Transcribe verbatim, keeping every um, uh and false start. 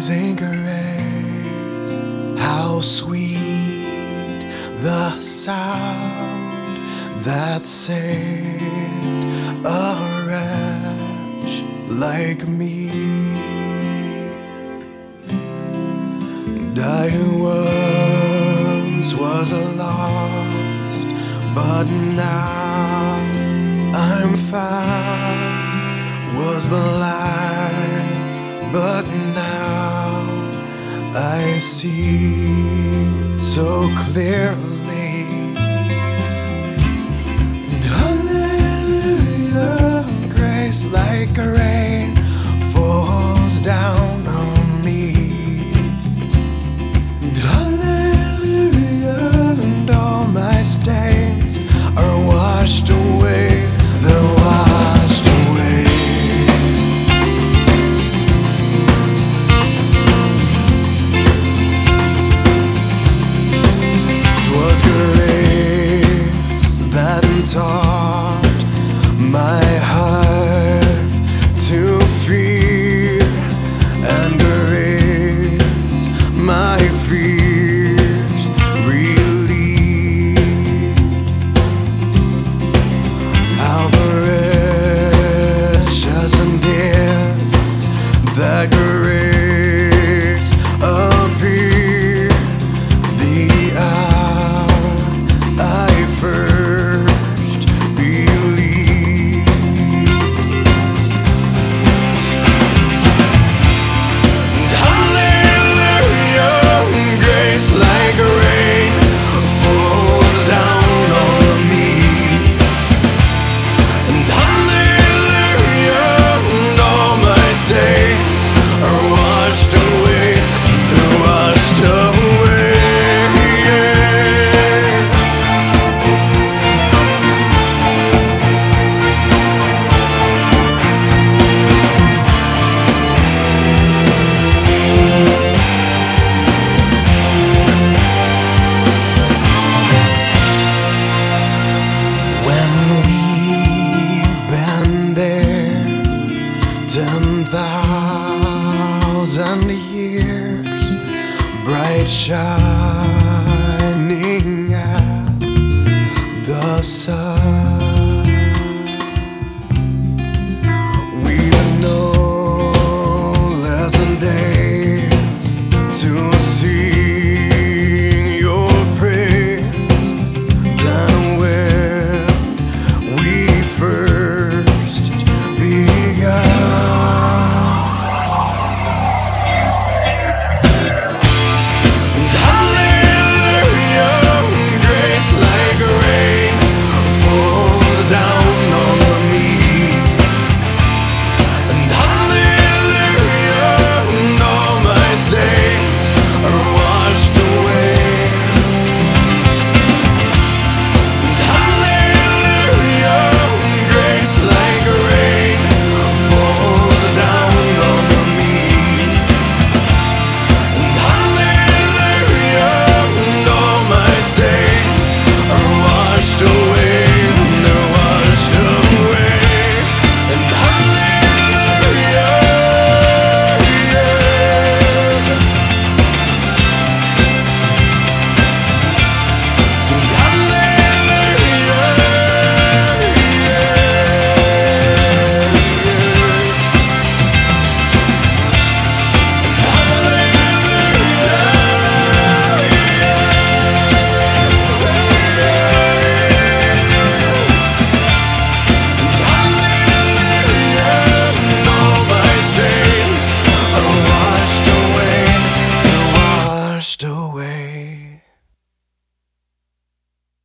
Amazing grace, how sweet the sound that saved a wretch like me. And I once was lost, but now I'm found. Was blind, but now I see so clearly. And hallelujah, grace like a rain falls down on me. And hallelujah, and all my stains are washed away. They're washed away. Taught my heart to fear and erase my fears, relieved. How precious and dear that grace appeared the hour I first ten thousand years, bright shine.